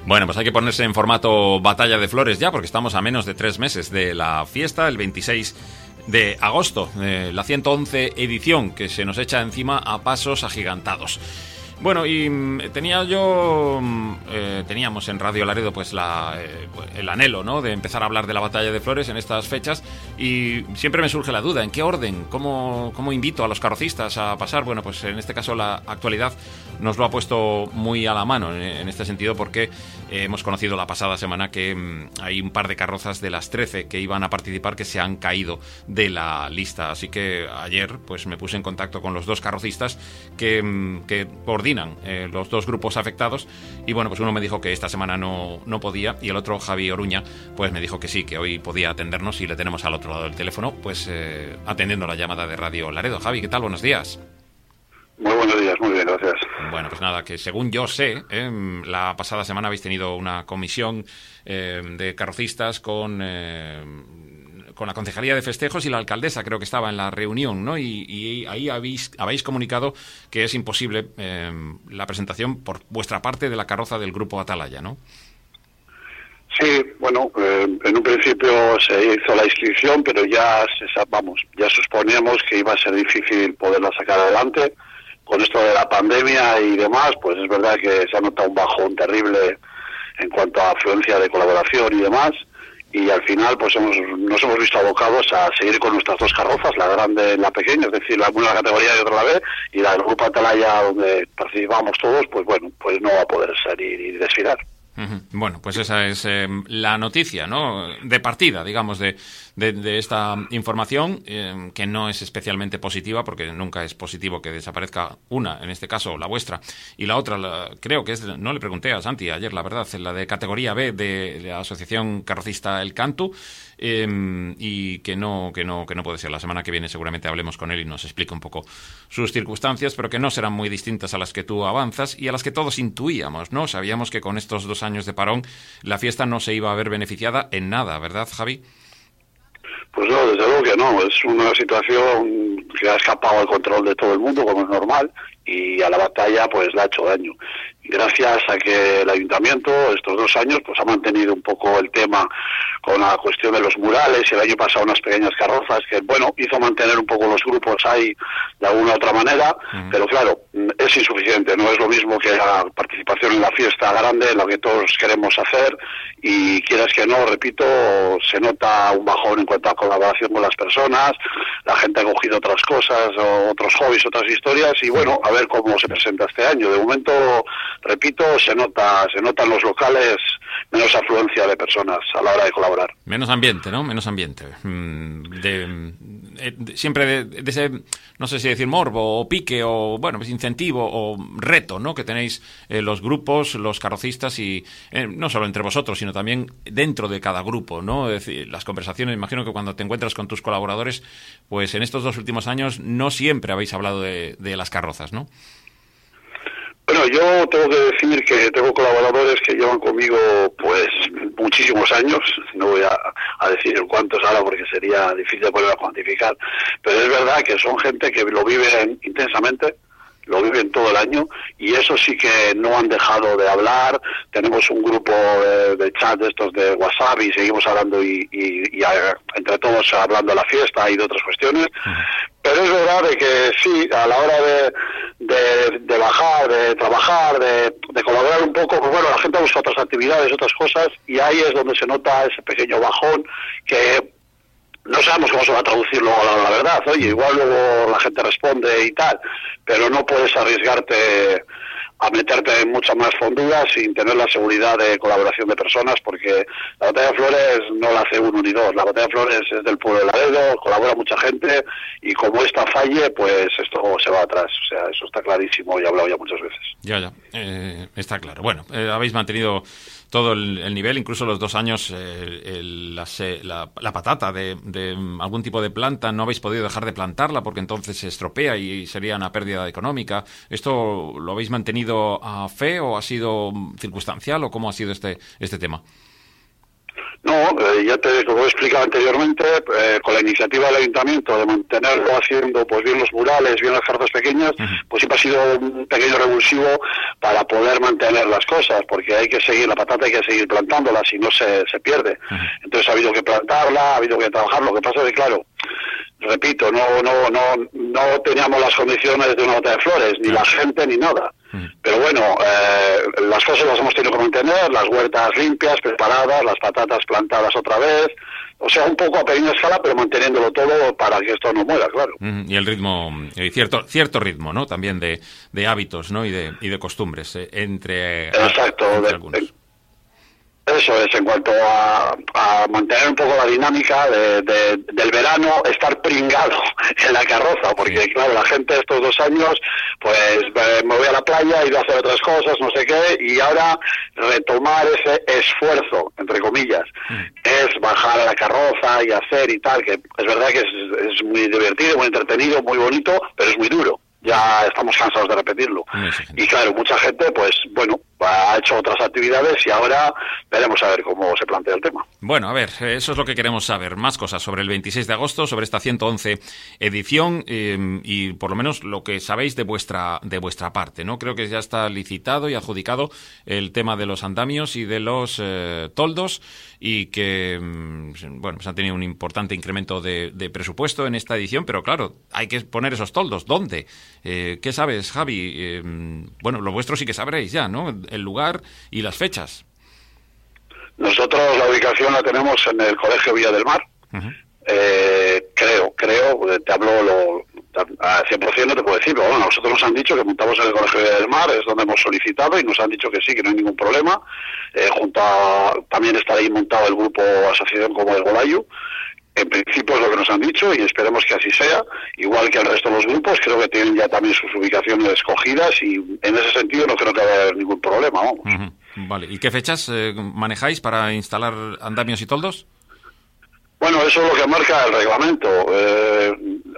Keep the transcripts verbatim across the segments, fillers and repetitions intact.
Bueno, pues hay que ponerse en formato batalla de flores ya, porque estamos a menos de tres meses de la fiesta, el veintiséis de agosto, eh, la ciento once edición que se nos echa encima a pasos agigantados. Bueno, y mm, tenía yo, mm, eh, teníamos en Radio Laredo pues la, eh, el anhelo, ¿no?, de empezar a hablar de la Batalla de Flores en estas fechas, y siempre me surge la duda, ¿en qué orden? ¿Cómo, cómo invito a los carrocistas a pasar? Bueno, pues en este caso la actualidad nos lo ha puesto muy a la mano en, en este sentido, porque eh, hemos conocido la pasada semana que mm, hay un par de carrozas de las trece que iban a participar que se han caído de la lista, así que ayer pues me puse en contacto con los dos carrocistas que, mm, que coordinan Eh, los dos grupos afectados, y bueno, pues uno me dijo que esta semana no, no podía, y el otro, Javi Oruña, pues me dijo que sí, que hoy podía atendernos, y le tenemos al otro lado del teléfono, pues eh, atendiendo la llamada de Radio Laredo. Javi, ¿qué tal? Buenos días. Muy buenos días, muy bien, gracias. Bueno, pues nada, que según yo sé, eh, la pasada semana habéis tenido una comisión eh, de carrocistas con... Eh, con la Concejalía de Festejos y la alcaldesa, creo que estaba en la reunión, ¿no? Y, y ahí habéis, habéis comunicado que es imposible eh, la presentación por vuestra parte de la carroza del Grupo Atalaya, ¿no? Sí, bueno, eh, en un principio se hizo la inscripción, pero ya, se, vamos, ya suponíamos que iba a ser difícil poderla sacar adelante. Con esto de la pandemia y demás, pues es verdad que se ha notado un bajón terrible en cuanto a afluencia de colaboración y demás. Y al final pues hemos, nos hemos visto abocados a seguir con nuestras dos carrozas, la grande y la pequeña, es decir, la una la categoría y otra la B, y la del Grupo Atalaya, donde participamos todos, pues bueno, pues no va a poder salir y desfilar. Uh-huh. Bueno, pues esa es eh, la noticia, ¿no?, de partida, digamos, de, de, de esta información, eh, que no es especialmente positiva, porque nunca es positivo que desaparezca una, en este caso la vuestra, y la otra, la, creo que es, no le pregunté a Santi ayer, la verdad, la de categoría B de la Asociación Carrocista El Cantu, eh, y que no, que no, que no puede ser. La semana que viene seguramente hablemos con él y nos explique un poco sus circunstancias, pero que no serán muy distintas a las que tú avanzas y a las que todos intuíamos, ¿no? Sabíamos que con estos dos años de parón la fiesta no se iba a ver beneficiada en nada, ¿verdad, Javi? Pues no, desde luego que no, es una situación que ha escapado al control de todo el mundo, como es normal, y a la batalla pues le ha hecho daño. Gracias a que el ayuntamiento estos dos años pues ha mantenido un poco el tema con la cuestión de los murales, y el año pasado unas pequeñas carrozas que, bueno, hizo mantener un poco los grupos ahí de alguna u otra manera, uh-huh. Pero claro, es insuficiente, no es lo mismo que la participación en la fiesta grande, lo que todos queremos hacer, y quieras que no, repito, se nota un bajón en cuanto a colaboración con las personas, la gente ha cogido otras cosas, o otros hobbies, otras historias, y bueno, a ver cómo se presenta este año. De momento, repito, se nota, se notan los locales menos afluencia de personas a la hora de colaborar. Menos ambiente, ¿no? Menos ambiente. De, de, de, siempre de, de ese, no sé si decir morbo o pique o, bueno, pues incentivo o reto, ¿no?, que tenéis eh, los grupos, los carrocistas, y eh, no solo entre vosotros, sino también dentro de cada grupo, ¿no? Es decir, las conversaciones, imagino que cuando te encuentras con tus colaboradores, pues en estos dos últimos años no siempre habéis hablado de, de las carrozas, ¿no? Bueno, yo tengo que decir que tengo colaboradores que llevan conmigo pues muchísimos años, no voy a, a decir en cuántos ahora porque sería difícil de poder cuantificar, pero es verdad que son gente que lo viven intensamente, lo viven todo el año, y eso sí que no han dejado de hablar. Tenemos un grupo de, de chat de estos de WhatsApp y seguimos hablando y, y, y a, entre todos hablando de la fiesta y de otras cuestiones, pero es verdad de que sí, a la hora de, de, de bajar, de trabajar, de, de colaborar un poco, pues bueno, la gente busca otras actividades, otras cosas, y ahí es donde se nota ese pequeño bajón que no sabemos cómo se va a traducir luego la, la verdad. Oye, igual luego la gente responde y tal, pero no puedes arriesgarte a meterte en muchas más fonduras sin tener la seguridad de colaboración de personas, porque la Batalla de Flores no la hace uno ni dos. La Batalla de Flores es del pueblo de Laredo, colabora mucha gente, y como esta falle, pues esto se va atrás. O sea, eso está clarísimo y he hablado ya muchas veces. Ya, ya, eh, está claro. Bueno, eh, habéis mantenido todo el, el nivel, incluso los dos años, eh, el, la, la, la patata de, de algún tipo de planta, no habéis podido dejar de plantarla porque entonces se estropea y sería una pérdida económica. ¿Esto lo habéis mantenido a fe o ha sido circunstancial, o cómo ha sido este, este tema? No, eh, ya te como he explicado anteriormente, eh, con la iniciativa del ayuntamiento de mantenerlo haciendo pues bien los murales, bien las cartas pequeñas, uh-huh. pues siempre ha sido un pequeño revulsivo para poder mantener las cosas, porque hay que seguir, la patata hay que seguir plantándola, si no se, se pierde. Uh-huh. Entonces ha habido que plantarla, ha habido que trabajar, lo que pasa es que claro, repito, no no no no teníamos las condiciones de una bota de flores, ni la gente ni nada. Pero bueno, eh, las cosas las hemos tenido que mantener, las huertas limpias, preparadas, las patatas plantadas otra vez, o sea, un poco a pequeña escala, pero manteniéndolo todo para que esto no muera, claro. Y el ritmo, y cierto cierto ritmo, ¿no? También de, de hábitos, ¿no? Y de y de costumbres eh, entre, Exacto, a, entre de, algunos. De, Eso es, en cuanto a, a mantener un poco la dinámica de, de, del verano, estar pringado en la carroza, porque sí. claro, la gente estos dos años, pues me voy a la playa, he ido a hacer otras cosas, no sé qué, y ahora retomar ese esfuerzo, entre comillas, mm. es bajar a la carroza y hacer y tal, que es verdad que es, es muy divertido, muy entretenido, muy bonito, pero es muy duro. Ya estamos cansados de repetirlo. Y claro, mucha gente, pues bueno, ha hecho otras actividades y ahora veremos a ver cómo se plantea el tema. Bueno, a ver, eso es lo que queremos saber. Más cosas sobre el veintiséis de agosto, sobre esta ciento once edición eh, y por lo menos lo que sabéis de vuestra de vuestra parte, ¿no? Creo que ya está licitado y adjudicado el tema de los andamios y de los eh, toldos y que, bueno, pues han tenido un importante incremento de, de presupuesto en esta edición, pero claro, hay que poner esos toldos. ¿Dónde? Eh, ¿Qué sabes, Javi? Eh, bueno, lo vuestro sí que sabréis ya, ¿no? El lugar y las fechas. Nosotros la ubicación la tenemos en el Colegio Villa del Mar. Uh-huh. Eh, creo, creo, te hablo lo, a cien por ciento no te puedo decir, pero bueno, nosotros nos han dicho que montamos en el Colegio Villa del Mar, es donde hemos solicitado y nos han dicho que sí, que no hay ningún problema. Eh, junto a, también está ahí montado el grupo asociación como el Golayu. En principio es lo que nos han dicho y esperemos que así sea, igual que el resto de los grupos, creo que tienen ya también sus ubicaciones escogidas y en ese sentido no creo que vaya a haber ningún problema, vamos. Uh-huh. Vale, ¿y qué fechas eh, manejáis para instalar andamios y toldos? Bueno, eso es lo que marca el reglamento. Eh,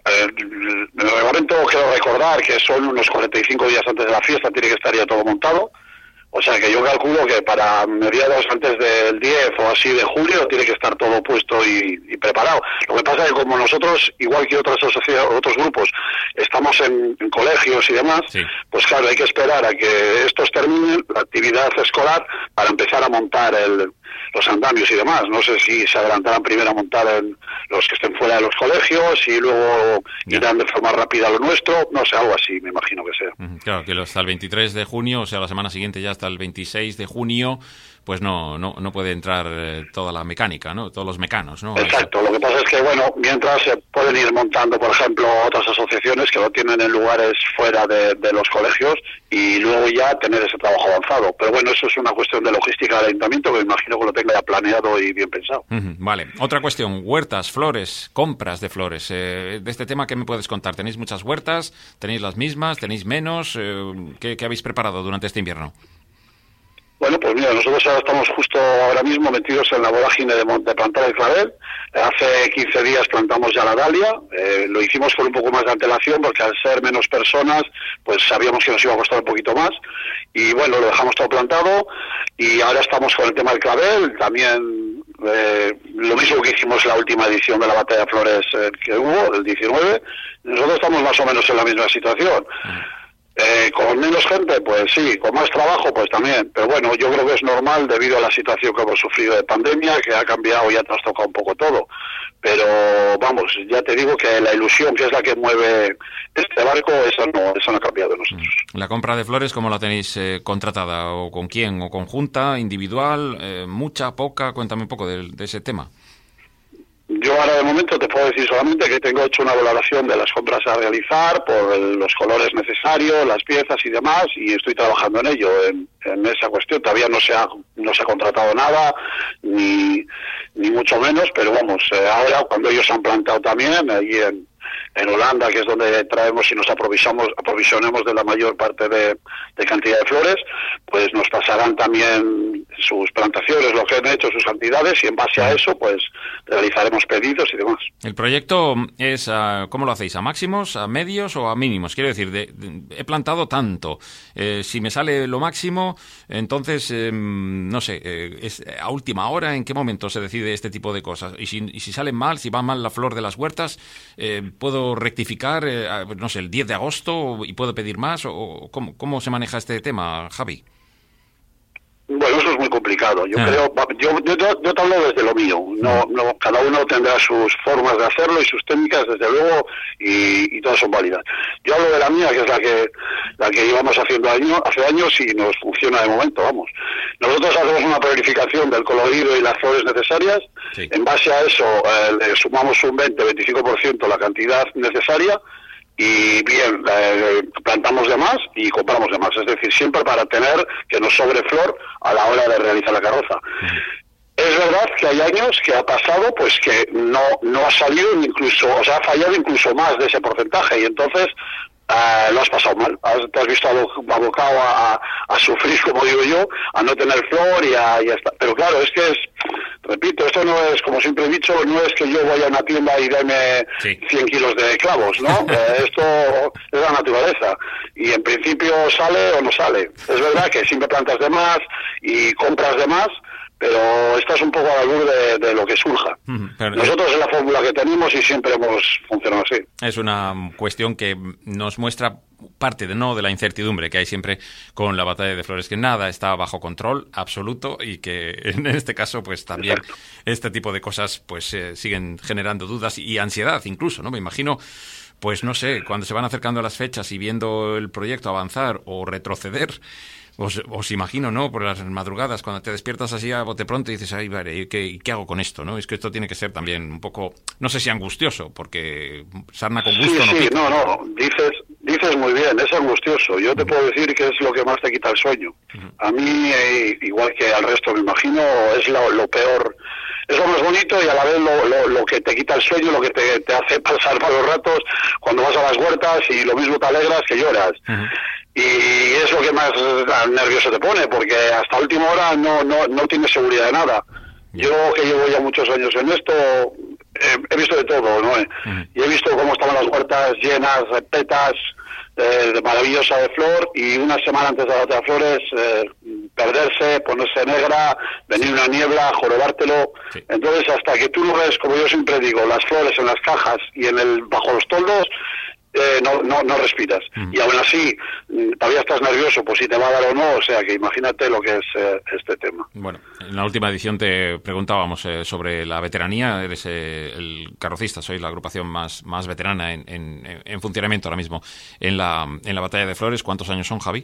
el, el reglamento, quiero recordar que son unos cuarenta y cinco días antes de la fiesta, tiene que estar ya todo montado. O sea que yo calculo que para mediados antes del diez o así de julio tiene que estar todo puesto y, y preparado. Lo que pasa es que como nosotros, igual que otras asociaciones, otros grupos, estamos en, en colegios y demás, sí. pues claro, hay que esperar a que estos terminen la actividad escolar para empezar a montar el, los andamios y demás. No sé si se adelantarán primero a montar en los que estén fuera de los colegios y luego ya. irán de forma rápida a lo nuestro. No sé, algo así me imagino que sea. Claro, que hasta el veintitrés de junio, o sea, la semana siguiente ya hasta el veintiséis de junio, pues no no no puede entrar eh, toda la mecánica, ¿no? Todos los mecanos, ¿no? Exacto. Lo que pasa es que, bueno, mientras se pueden ir montando, por ejemplo, otras asociaciones que lo tienen en lugares fuera de, de los colegios y luego ya tener ese trabajo avanzado. Pero bueno, eso es una cuestión de logística del ayuntamiento que me imagino que lo tenga ya planeado y bien pensado. Uh-huh. Vale. Otra cuestión, huertas, flores, compras de flores. Eh, de este tema, ¿qué me puedes contar? ¿Tenéis muchas huertas? ¿Tenéis las mismas? ¿Tenéis menos? Eh, ¿qué, ¿Qué habéis preparado durante este invierno? Bueno, pues mira, nosotros ahora estamos justo ahora mismo metidos en la vorágine de, de plantar el clavel. Hace quince días plantamos ya la dalia. Eh, lo hicimos con un poco más de antelación porque al ser menos personas, pues sabíamos que nos iba a costar un poquito más. Y bueno, lo dejamos todo plantado y ahora estamos con el tema del clavel. También eh, lo mismo que hicimos en la última edición de la Batalla de Flores eh, que hubo, el diecinueve. Nosotros estamos más o menos en la misma situación. Eh, con menos gente, pues sí, con más trabajo, pues también. Pero bueno, yo creo que es normal debido a la situación que hemos sufrido de pandemia, que ha cambiado y ha trastocado un poco todo. Pero vamos, ya te digo que la ilusión, que es la que mueve este barco, eso no, eso no ha cambiado en nosotros. ¿La compra de flores cómo la tenéis eh, contratada? ¿O con quién? ¿O conjunta? ¿Individual? Eh, ¿Mucha? ¿Poca? Cuéntame un poco de, de ese tema. Yo ahora de momento te puedo decir solamente que tengo hecho una valoración de las compras a realizar por el, los colores necesarios, las piezas y demás, y estoy trabajando en ello, en, en esa cuestión. Todavía no se ha no se ha contratado nada, ni ni mucho menos, pero vamos, eh, ahora cuando ellos han plantado también, ahí en, en Holanda, que es donde traemos y nos aprovisionamos, aprovisionemos de la mayor parte de, de cantidad de flores, pues nos pasarán también sus plantaciones, lo que han hecho, sus cantidades, y en base a eso, pues realizaremos pedidos y demás. El proyecto es, uh, ¿cómo lo hacéis? ¿A máximos, a medios o a mínimos? Quiero decir, de, de, he plantado tanto, eh, si me sale lo máximo, entonces, eh, no sé, eh, es a última hora, ¿en qué momento se decide este tipo de cosas? Y si, y si salen mal, si va mal la flor de las huertas, eh, ¿puedo rectificar, eh, no sé, el diez de agosto y puedo pedir más? ¿O cómo, cómo se maneja este tema, Javi? Bueno, eso es muy complicado. Yo ah. creo, yo, yo, yo te hablo desde lo mío. No, no, cada uno tendrá sus formas de hacerlo y sus técnicas, desde luego, y, y todas son válidas. Yo hablo de la mía, que es la que la que llevamos haciendo año, hace años y nos funciona de momento, vamos. Nosotros hacemos una planificación del colorido y las flores necesarias. Sí. En base a eso, eh, le sumamos un veinte a veinticinco por ciento la cantidad necesaria. Y bien, eh, plantamos de más y compramos de más, es decir, siempre para tener que nos sobre flor a la hora de realizar la carroza. Uh-huh. Es verdad que hay años que ha pasado, pues que no no ha salido incluso, o sea, ha fallado incluso más de ese porcentaje, y entonces Uh, lo has pasado mal, has, te has visto abocado a, a, a sufrir, como digo yo, a no tener flor y a, y a estar. Pero claro, es que es, repito, esto no es, como siempre he dicho, no es que yo vaya a una tienda y deme sí. cien kilos de clavos, ¿no? eh, esto es la naturaleza, y en principio sale o no sale. Es verdad que siempre plantas de más y compras de más, pero estás un poco a la luz de, de lo que surja. Pero, Nosotros es la fórmula que tenemos y siempre hemos funcionado así. Es una cuestión que nos muestra parte de no de la incertidumbre que hay siempre con la batalla de flores, que nada está bajo control absoluto y que en este caso pues también Exacto. este tipo de cosas pues eh, siguen generando dudas y ansiedad incluso, ¿no? Me imagino, pues no sé, cuando se van acercando las fechas y viendo el proyecto avanzar o retroceder, Os, os imagino, ¿no? Por las madrugadas, cuando te despiertas así a bote pronto y dices, ay, vale, ¿qué, ¿qué hago con esto, no? Es que esto tiene que ser también un poco, no sé si angustioso, porque sarna con gusto sí, no sí, pica. no, no, dices, dices muy bien, es angustioso. Yo te uh-huh. puedo decir que es lo que más te quita el sueño. Uh-huh. A mí, eh, igual que al resto, me imagino, es lo, lo peor. Es lo más bonito y a la vez lo, lo, lo que te quita el sueño, lo que te, te hace pasar malos ratos cuando vas a las huertas, y lo mismo te alegras que lloras. Uh-huh. Y es lo que más nervioso te pone, porque hasta última hora no no no tienes seguridad de nada. Yo, que llevo ya muchos años en esto, eh, he visto de todo, ¿no? Uh-huh. Y he visto cómo estaban las huertas llenas, repetas, eh, de maravillosa de flor, y una semana antes de la batalla de flores, eh, perderse, ponerse negra, venir una niebla, jorobártelo. Sí. Entonces, hasta que tú no ves, como yo siempre digo, las flores en las cajas y en el bajo los toldos, Eh, no, no, no respiras. Mm. Y aún así, todavía estás nervioso, pues si te va a dar o no, o sea que imagínate lo que es eh, este tema. Bueno, en la última edición te preguntábamos eh, sobre la veteranía, eres eh, el carrocista, sois la agrupación más, más veterana en, en, en funcionamiento ahora mismo en la, en la batalla de flores. ¿Cuántos años son, Javi?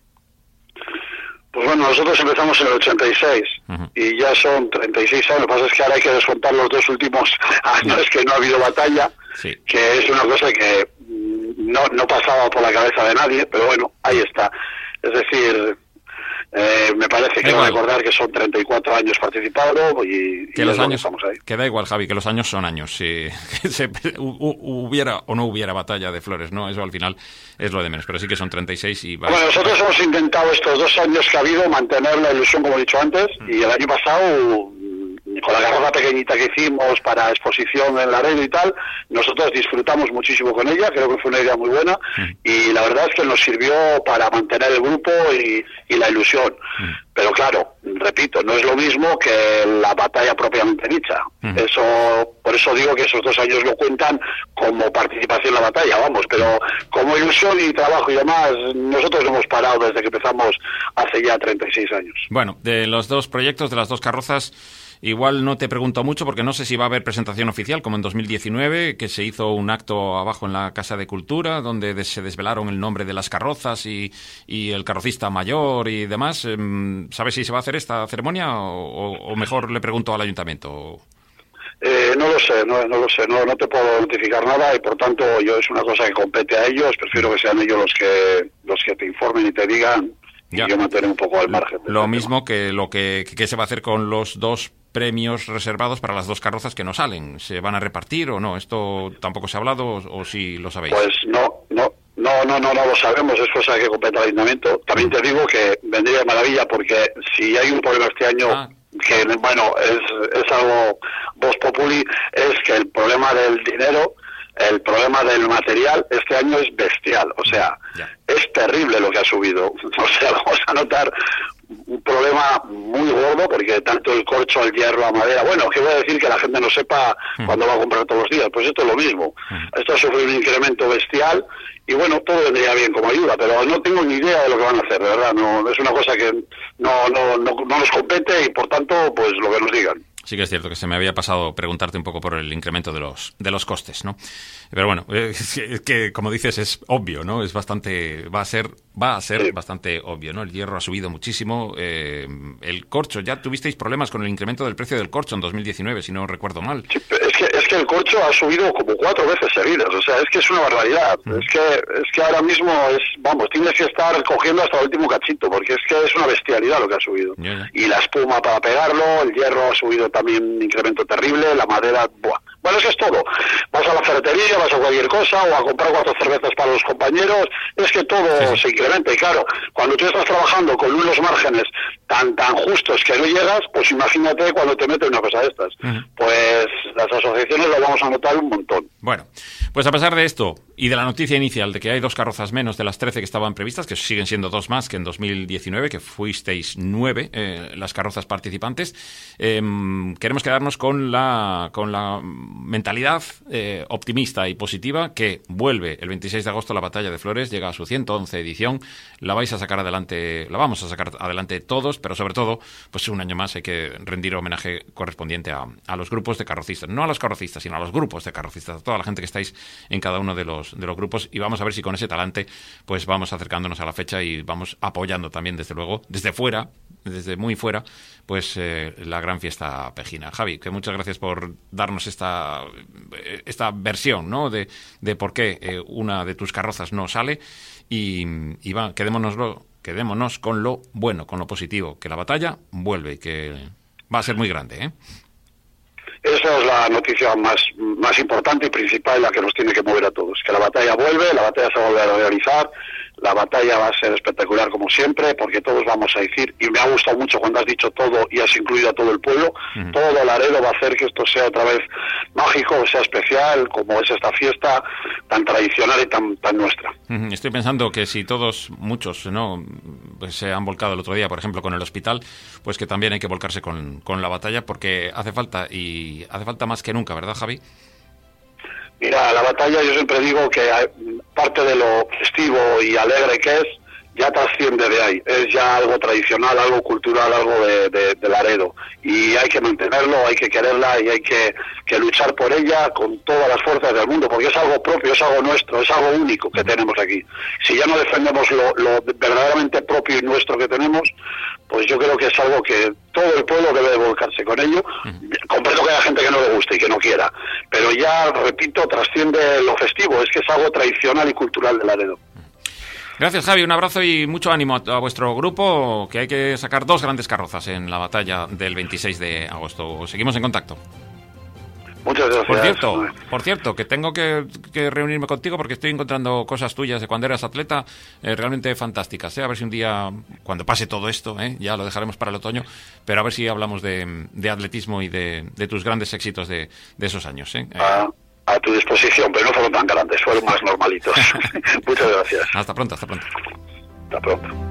Pues bueno, nosotros empezamos en el ochenta y seis uh-huh. y ya son treinta y seis años. Lo que pasa es que ahora hay que descontar los dos últimos años uh-huh. que no ha habido batalla, sí. que es una cosa que no, no pasaba por la cabeza de nadie, pero bueno, ahí está. Es decir, eh, me parece que no recordar que son treinta y cuatro años participando y, que y los años estamos ahí. Que da igual, Javi, que los años son años. Si se, hubiera o no hubiera batalla de flores, ¿no? Eso al final es lo de menos, pero sí que son treinta y seis y... Bueno, nosotros hemos intentado estos dos años que ha habido mantener la ilusión, como he dicho antes, mm. y el año pasado, con la carroza pequeñita que hicimos para exposición en Laredo y tal, nosotros disfrutamos muchísimo con ella, creo que fue una idea muy buena, mm. y la verdad es que nos sirvió para mantener el grupo y, y la ilusión. Mm. Pero claro, repito, no es lo mismo que la batalla propiamente dicha. Mm. Eso, por eso digo que esos dos años lo cuentan como participación en la batalla, vamos, pero como ilusión y trabajo y demás, nosotros no hemos parado desde que empezamos hace ya treinta y seis años. Bueno, de los dos proyectos, de las dos carrozas, igual no te pregunto mucho porque no sé si va a haber presentación oficial, como en dos mil diecinueve, que se hizo un acto abajo en la Casa de Cultura, donde se desvelaron el nombre de las carrozas y, y el carrocista mayor y demás. ¿Sabes si se va a hacer esta ceremonia o, o mejor le pregunto al ayuntamiento? Eh, no lo sé, no, no lo sé, no, no te puedo notificar nada y por tanto yo es una cosa que compete a ellos, prefiero que sean ellos los que los que te informen y te digan ya. Y yo mantener un poco al margen. Lo mismo que lo que, que se va a hacer con los dos premios reservados para las dos carrozas que no salen. ¿Se van a repartir o no? ¿Esto tampoco se ha hablado o, o sí lo sabéis? Pues no, no. No, no, no, no lo sabemos, es cosa que compete el ayuntamiento. También te digo que vendría de maravilla porque si hay un problema este año, ah. que bueno, es, es algo vox populi, es que el problema del dinero, el problema del material este año es bestial, o sea, yeah. es terrible lo que ha subido. O sea, vamos a notar un problema muy gordo porque tanto el corcho, el hierro, la madera, bueno, que voy a decir que la gente no sepa mm. cuándo va a comprar todos los días, pues esto es lo mismo. Mm. Esto ha sufrido un incremento bestial y bueno, todo vendría bien como ayuda, pero no tengo ni idea de lo que van a hacer, de verdad, no es una cosa que no, no, no, no nos compete y por tanto, pues lo que nos digan. Sí que es cierto que se me había pasado preguntarte un poco por el incremento de los de los costes, ¿no? Pero bueno, es que, es que como dices es obvio, ¿no? Es bastante, va a ser, va a ser sí. bastante obvio, ¿no? El hierro ha subido muchísimo, eh, el corcho, ya tuvisteis problemas con el incremento del precio del corcho en dos mil diecinueve, si no recuerdo mal. Sí, es que es que el corcho ha subido como cuatro veces seguidas, o sea, es que es una barbaridad, mm. es que es que ahora mismo es, vamos, tienes que estar cogiendo hasta el último cachito, porque es que es una bestialidad lo que ha subido. Yeah, yeah. Y la espuma para pegarlo, el hierro ha subido también un incremento terrible, la madera, buah. Bueno, eso es todo. Vas a la ferretería, vas a cualquier cosa, o a comprar cuatro cervezas para los compañeros, es que todo sí, sí. se incrementa. Y claro, cuando tú estás trabajando con unos márgenes tan tan justos que no llegas, pues imagínate cuando te metes una cosa de estas. Uh-huh. Pues las asociaciones lo vamos a notar un montón. Bueno, pues a pesar de esto, y de la noticia inicial de que hay dos carrozas menos de las trece que estaban previstas, que siguen siendo dos más que en dos mil diecinueve, que fuisteis nueve eh, las carrozas participantes, eh, queremos quedarnos con la con la mentalidad eh, optimista y positiva que vuelve el veintiséis de agosto la Batalla de Flores, llega a su ciento once edición, la vais a sacar adelante, la vamos a sacar adelante todos, pero sobre todo, pues un año más hay que rendir homenaje correspondiente a, a los grupos de carrocistas, no a los carrocistas, sino a los grupos de carrocistas, a toda la gente que estáis en cada uno de los de los grupos, y vamos a ver si con ese talante pues vamos acercándonos a la fecha y vamos apoyando también desde luego, desde fuera, desde muy fuera, pues eh, la gran fiesta pejina. Javi, que muchas gracias por darnos esta esta versión, ¿no? de, de por qué eh, una de tus carrozas no sale y, y va, quedémonoslo, quedémonos con lo bueno, con lo positivo, que la batalla vuelve y que va a ser muy grande, ¿eh? Esa es la noticia más, más importante y principal, la que nos tiene que mover a todos. Que la batalla vuelve, la batalla se va a volver a realizar, la batalla va a ser espectacular como siempre, porque todos vamos a decir, y me ha gustado mucho cuando has dicho todo y has incluido a todo el pueblo, uh-huh. todo Laredo va a hacer que esto sea otra vez mágico, sea especial, como es esta fiesta tan tradicional y tan, tan nuestra. Uh-huh. Estoy pensando que si todos, muchos, ¿no? Pues se han volcado el otro día, por ejemplo, con el hospital, pues que también hay que volcarse con, con la batalla, porque hace falta, y hace falta más que nunca, ¿verdad, Javi? Mira, la batalla, yo siempre digo que parte de lo festivo y alegre que es, ya trasciende de ahí. Es ya algo tradicional, algo cultural, algo de, de, de Laredo. Y hay que mantenerlo, hay que quererla y hay que, que luchar por ella con todas las fuerzas del mundo, porque es algo propio, es algo nuestro, es algo único que tenemos aquí. Si ya no defendemos lo, lo verdaderamente propio y nuestro que tenemos, pues yo creo que es algo que todo el pueblo debe de volcarse con ello. Uh-huh. Comprendo que haya gente que no le guste y que no quiera, pero ya, repito, trasciende lo festivo, es que es algo tradicional y cultural de Laredo. Gracias, Javi, un abrazo y mucho ánimo a, a vuestro grupo, que hay que sacar dos grandes carrozas en la batalla del veintiséis de agosto. Seguimos en contacto. Muchas gracias. Por cierto, por cierto, que tengo que, que reunirme contigo porque estoy encontrando cosas tuyas de cuando eras atleta eh, realmente fantásticas. ¿eh? A ver si un día, cuando pase todo esto, ¿eh? ya lo dejaremos para el otoño, pero a ver si hablamos de, de atletismo y de, de tus grandes éxitos de, de esos años. ¿eh? Ah. A tu disposición, pero no fueron tan grandes, fueron más normalitos. Muchas gracias. Hasta pronto, hasta pronto. Hasta pronto.